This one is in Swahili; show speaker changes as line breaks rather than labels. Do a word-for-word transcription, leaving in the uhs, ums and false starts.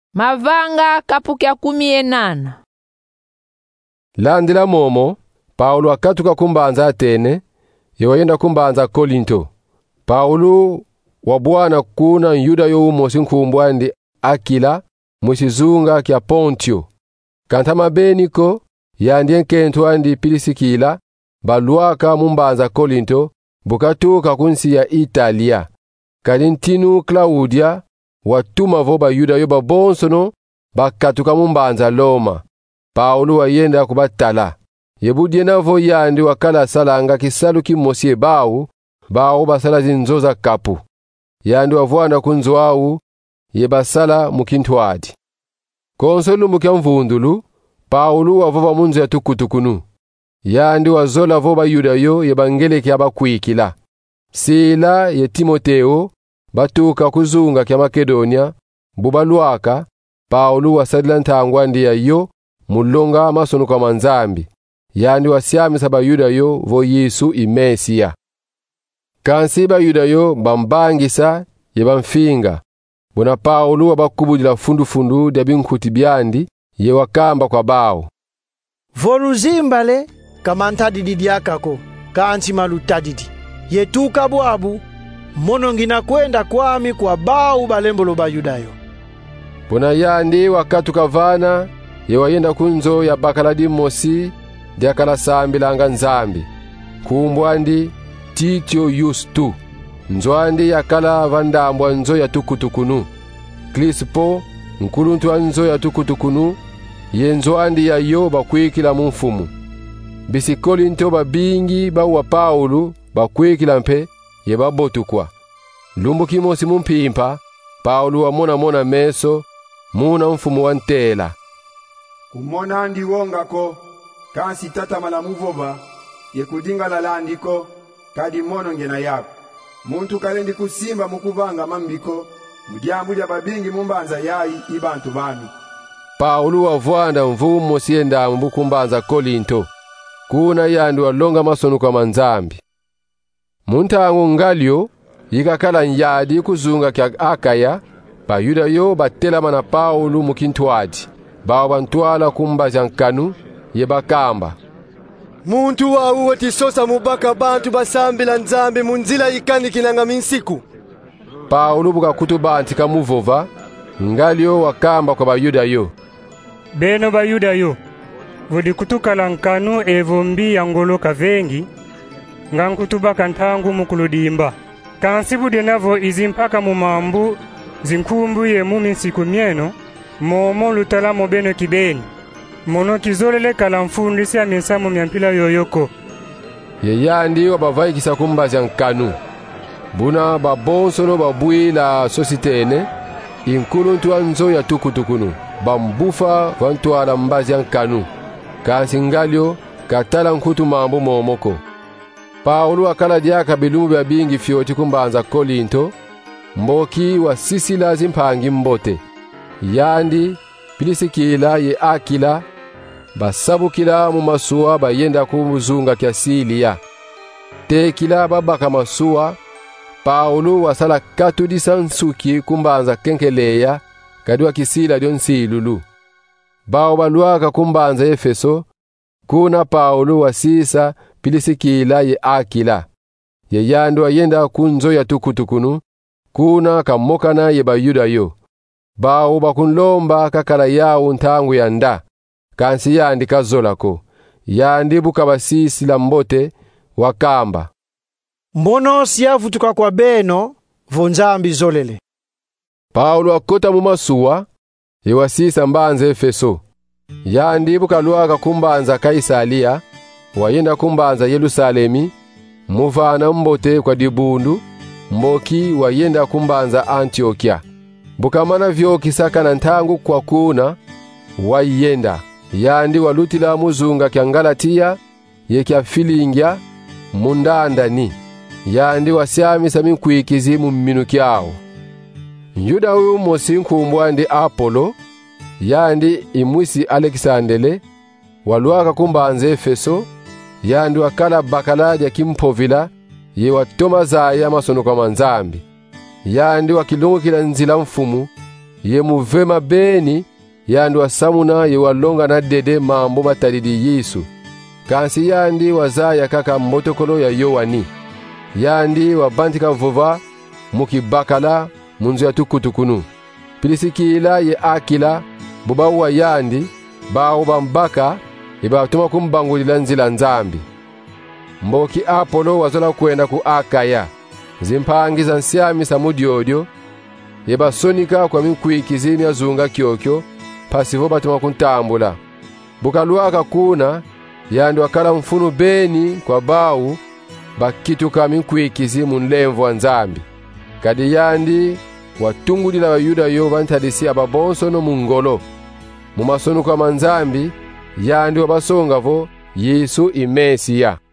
Mavanga kapukya kumi enana.
Landila momo, Paulo akatuka kumbanza Atene, yewayenda kumbanza Korinto. Paulo wabwana kuna yuda yo umosi nkumbwandi Akila, musizunga kya Pontio. Kantama beniko, yandien kentu andi Pilisikila, baluaka mumbanza Korinto, bukatuka kunsi ya Italia. Kalintinu Claudia, watuma voba yuda yo babonsono, bakatuka mumbanza Loma. Paulo wayenda kubatala. Yebudye navo yandi wakala salanga kisalu kimosie bawu, bawu basala zinzoza kapu. Yandi wavwana kunzwawu, yebasala mukintwadi. Konsolu mukya mvundulu, Paulo wavova munzu ya tukutukunu. Yandi wazola voba yuda yo yebangeleke abakwikila. Sila ye Timoteo, batuka kuzunga kya Makedonia, bubaluaka, Paulo wasadila ntangwa ndiya yo, mulonga amasono kwa manzambi. Yandi wasyamisa ba yuda yo vo Yesu imesia. Kansi ba yuda yo bambangisa yebamfinga. Bona Paulo wabakubudila fundu fundu dia binkuti byandi ye wakamba kwa bao.
Voluzimbale kamantadi didiakako kansi malutadidi. Yetuka bwabu monongina kwenda kwami kwa bao balembolo ba yudayo.
Bona yandi wakatuka vana yewayenda kunzo ya bakaladi mosi diakala sambi langa nzambi. Kumbwandi Titio Yustu. Nzwandi yakala vandambwa nzo ya tukutukunu. Crispo nkuluntu nzo ya tukutukunu. Yenzwandi ya yo bakwikila mumfumu. Bisi Korinto babingi bawa Paulo bakwikila mpe yebabotukwa. Lumbu kimosi mumpimpa, Paulo wamona mona meso, muna mfumu wantela.
Kumona andi wongako, kansi tata malamuvova, yekudinga lalandiko, kadi mono ngena yako. Muntu kalendi kusimba mukuvanga mambiko, mudiambu ya babingi mumbanza yai ibantu bami.
Paulo wavwanda mvumo sienda mbukumbanza Korinto. Kuna yandu walonga masono kwa manzambi. Muntangu ngalio, yikakala nyadi kuzunga kya Akaya, pa yuda yo batela mana Paulo mukintwadi. Bawa bantwala kumbaza nkanu, yebakamba.
Muntu wa uwe tisosa mubaka bantu basambila nzambi munzila ikani kinanga minsiku.
Paulo buka kutuba antika muvova, ngalio wakamba kwa bayuda yo.
Beno bayuda yo, vudi kutukala nkanu evombi yangolo kavengi, ngankutuba kantangu mukuludimba. Kansibu denavo izimpaka mumambu, zinkumbu ye muminsiku mieno, momo lutala mobeno kibeni. Mono kizolele kala mfundisi ya minsamu miampila yoyoko.
Yeyandi wabavai kisa kumbaza nkanu. Buna babonsono babui la sositene, inkuluntu anzo ya tukutukunu. Bambufa vantua la mbazi nkanu. Kansi ngalio katala nkutu mambu momoko. Paulo akala diaka bilumbu ya bingi fioti kumbanza Korinto, mboki wa Sisila zimpangi mbote. Yandi Pilisikila ye Akila, basabukila mu masuwa bayenda kumuzunga kya Silia. Tekila babaka masuwa, Paulo wasala katudisa nsuki kumbanza kenkeleya, kadua kisila dion silulu. Bao baluaka kumbanza Efeso, kuna Paulo wasisa Pilisikila ye Akila. Ye yandu ayenda kunzo ya tukutukunu, kuna kamokana ye bayuda yo. Bao bakunlomba kakala yao ntangu yanda, kansi yandi kazolako. Yandi bukabasisi la mbote, wakamba.
Mbono siyavutuka kwa beno, vonzambi zolele.
Paulo akota mumasuwa, yewasisa mbanze Efeso. Yandi bukaluaka kumbanza Kaisalia, wayenda kumbanza Yerusalemi, muvana mbote kwa dibundu, mboki wayenda kumbanza Antiokia. Bukamana vyo kisaka na ntangu kwa kuna, wayenda. Yandi walutila muzunga kya Ngalatia, ye kya Filingia, mundandani. Yandi wasyamisa minkwikizi mu minu kyao. Yuda huyu mosi nkumbwandi Apolo, yandi imwisi Alexandele, waluaka kumbanze Efeso, yandi wakala bakalaja kimpovila, ye watoma zaya masono kwa manzambi. Yandi wakilungu kila nzila mfumu, ye muvema beni yandi wasamuna ye walonga na dede mambo matalidi Yesu. Kansi yandi wazaya kaka mbotokolo ya Yohani. Yandi wabantika vova mukibakala munzu ya tukutukunu. Pilisikila ye Akila bubawa yandi bawo bambaka ibatuma kumbangulila nzila nzambi. Mboki Apolo wazola kwenda ku Akaya. Zimpangiza nsiami samudiodio yebasonika kwa minkwikizini azunga kyokyo pasivo batuma kuntambula. Bukaluaka kuna yandi wakala mfunu beni kwa bawu bakituka minkwikizi munlemvo wa nzambi. Kadi yandi watungulila wa Yuda yo bantadisi ababonso no mungolo. Mumasonu kwa manzambi yandi wabasonga vo Yesu imesiya.